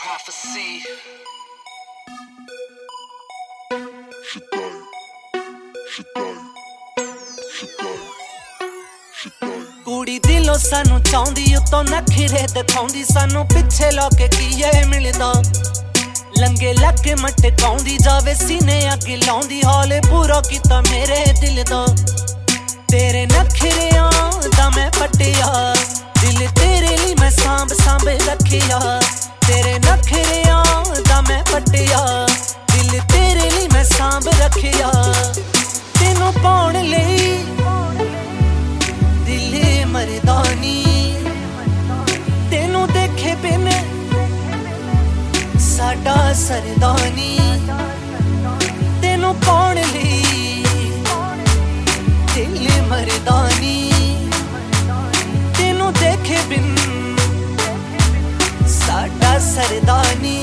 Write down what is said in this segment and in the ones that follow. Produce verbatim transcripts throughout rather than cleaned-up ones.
prophecy. कुड़ी दिलों सानू चाहती उतों नखरे दिखाउंदी सानू पिछे लाके कीए मिलदा लंगे लके मटकाउंदी जावे सीने अगे लाउंदी हाले पूरा कीता मेरे दिल दा तेरे नखरियां दा मैं पटिया दिल तेरे लिए मैं सांभ सांभ रखिया तेरे नखरियां दा मैं पटिया दिल तेरे लिए मैं सांभ रखिया तेनू पाउण लई दिल मरदानी तेनू देखे बिन साडा सरदानी तेनू पाउण लई दिल मरदानी तेनू देखे बिन साडा सरदानी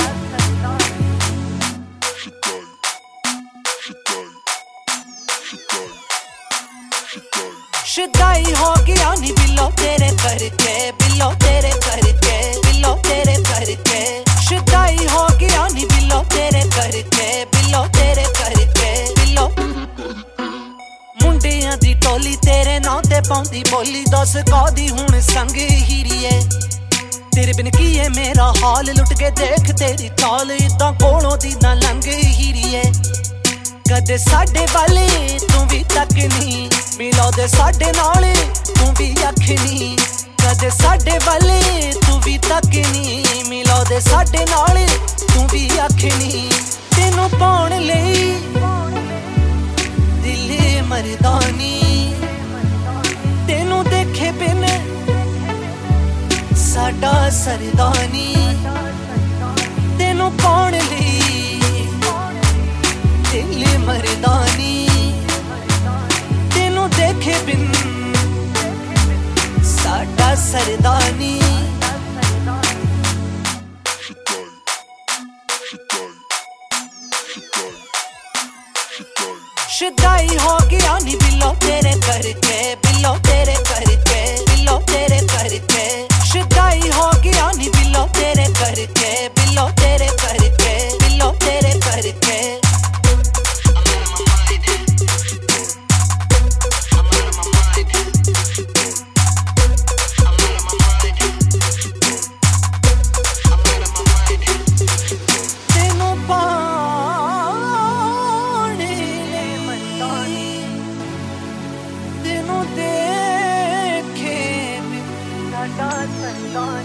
शुदाई हो गया नी बिल्लो तेरे करके बिल्लो तेरे करके बिल्लो तेरे करके शुदाई हो गया नी बिल्लो तेरे करके बिल्लो तेरे करके बिल्लो मुंडियां दी टोली तेरे नां ते पाउंदी बोली दस कादी हुण संग हीरीए तेरे बिन की है मेरा हाल लुट के देख तेरी चाल इदां कोलों दी ना लंघ हीरीए कदे साडे वाले तू भी तक नहीं मिलो दे साडे नाले तू भी अख नहीं कदे साडे वाले तू भी तक नहीं मिलो दे साडे नाले तू भी अख नहीं तेनू पाउण लई दिल मरदानी तेनू देखे बिन साडा सरदानी तेनू पाउण लई दिल मरदानी तेनू देखे बिन साडा सरदानी शुदाई हो गया नी बिल्लो तेरे करके बिल्लो तेरे करके बिल्लो तेरे करके शुदाई हो गया नी बिल्लो तेरे करके बिल्लो तेरे करके बिल्लो तेरे करके Done.